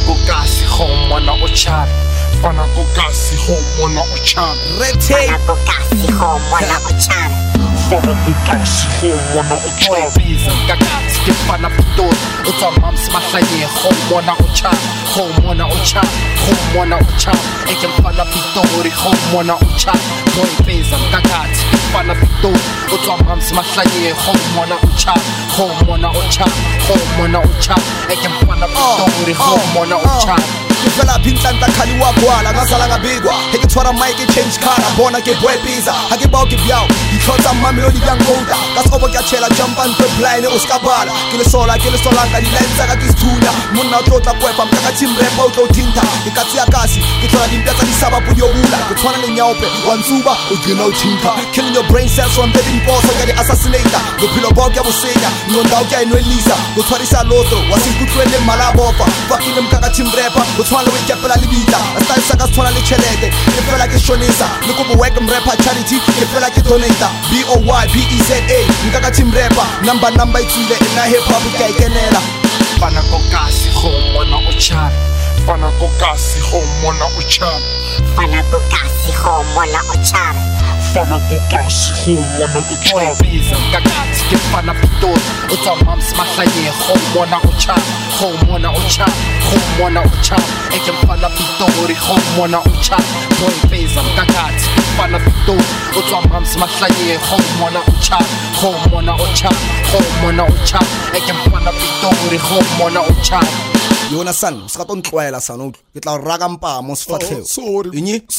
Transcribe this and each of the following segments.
ko kasi homona o chara fana ko kasi homona o chara fana ko kasi homona o chara fana ko kasi homona o chara biza kakati ke fana pitori o tswa mams mahlaye homona o chara homona o chara homona o chara e ke fana pitori homona o chara boy biza kakati ke fana pitori o tswa mams mahlaye homona o chara homona o chara homona o chara e ke fana pitori homona o chara Fela pintlanta khali wa kwala ngasala ngabikwa heke tshwara mic change car bona ke boy biza ha ke bao ke byao ditlhotsa mamelodi ya ngoda ka sobo ke tshela jump and the blind o skabala ke le sola ka di lines ka disthuna monna o tlotla kwepa mka team rap o tlo tinta ke katsi ya kasi ke tlola dimpetsa di saba pudi obula ke tshwana le nyaope wa ntsuba o gena o tinta killing your brain cells from the imposter ke di assassinator bophelo bo ke bosenya ngonda o ke inwelisa go tshwarisa lotro wa se kutlwele malabofa fucking mka team rapper Twana we kepela libita Style saka twana le chelete Ke fela ke shonisa Niko bo wek mrapper charity Ke fela ke donator B-O-Y-B-E-Z-A Nkaka team rapper Number itule Ina hip hop ikaikenela Fana ko kasi homona o chara Fana ko kasi homona o chara Fana ko kasi homona o chara Fana ko kasi homona o chara Biza kakati ke fana pitori O tswa mams mahlaye homona o chara Homona o chara Homona o chara e ke fana pitori homona o chara boy biza kakati ke fana pitori o tswa mams mahlaye homona o chara Homona o chara Homona o chara e ke fana pitori homona o chara Yona san ska ton tlwaela sanotlo ke tla raga mpa mo sefatlheo sorry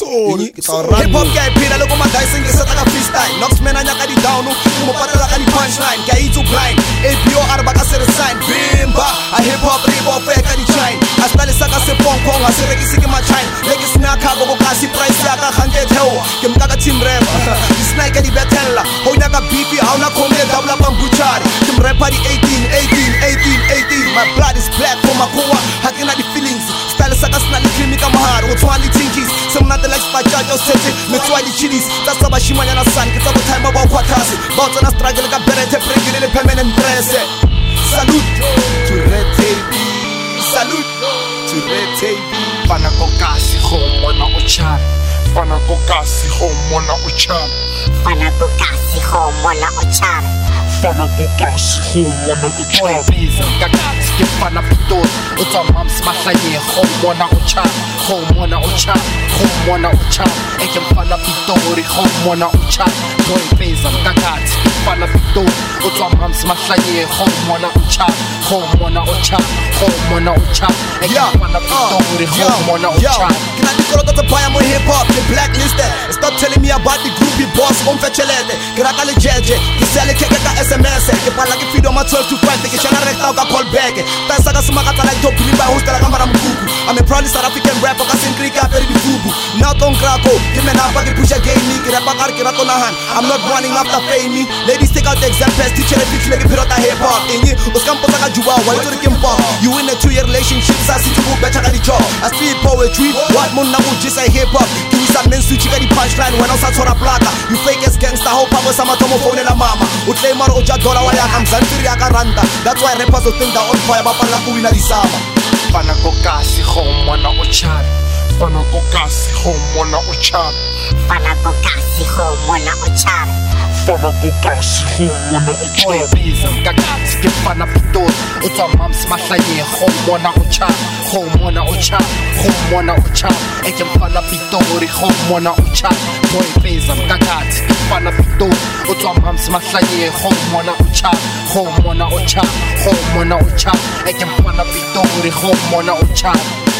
ke tla raga hip hop ke phela le go madicing ke setla ka freestyle Knoxman anya ka di down mo patela ka di punchline ke itso blind ABO arba ka se resign bimba a hip hop ribo fe ka di shine hasta le saka se pongpong a se rekisi ke machine le ke snaka go kasi price ya ka khante theo ke mka ka team rap di snake di betella ho nya ka beefy ha una khome double bambuchari team rapper di 18 my blood is black for my core Hakina the feelings Style saka sina le creamy ka maharo Go twali tinkies Some not the like spajaja o sete Me twali chilies That's about shimanya na sun Kita go time about kwatasi Bouts na struggle ka berete Pregile le permanent dress Salute to Red TV Salute to Red TV Fana ko kasi homona o chara Fana ko kasi homona o chara Fana ko kasi homona o chara Fana ko kasi homona o chara Biza kakati ke fana pitori O tswa mams mahlaye homona o chara Homona o chara Homona o chara e ke fana pitori homona o chara boy biza kakati ke fana pitori O tswa mams mahlaye homona o chara Homona o chara Homona o chara e ke fana pitori homona o chara Kina dikolo to baya mo hip hop ke blacklisted Stop telling me about the groupie boss on fetchelete Ke raka le jeje Ke sele ke ka SMS Ke pala ke video ma 12 to 5 Ke shana rekta o ka call back Ta saka smaka ta like top liba hostela ka mara mkuku I'm a proudly South African rapper Ka sin krika peri di fubu Now ton krako Ke mena pa ke pusha game ni Ke rapa kar ke rato nahan I'm not running after fame Ladies take out the examples Teacher le fix le ke pirota hip hop Inyi Uskampo saka juba Wale to the kimpo You in a 2-year relationship Sa si tubu becha ka di job I speed poetry What mon na ujisa hip hop Kiwisa men switch ka di punchline When I sa tora plata You fake as gangster Hope I was sama tomo phone la mama Utlay maro uja dola wa yaka Mzantiri yaka randa That's why rappers will think that on fire Bapa la kuwina di sama Fana ko kasi homona o chara Fana ko kasi homona o chara Fana ko kasi homona o chara Fana ko kasi homona o chara Biza kakati ke fana pitori O tswa mams mahlaye homona o chara Homona o chara Homona o chara e ke fana pitori homona o chara boy biza kakati ke fana pitori O tswa mams mahlaye homona o chara Homona o chara Homona o chara e ke fana pitori homona o chara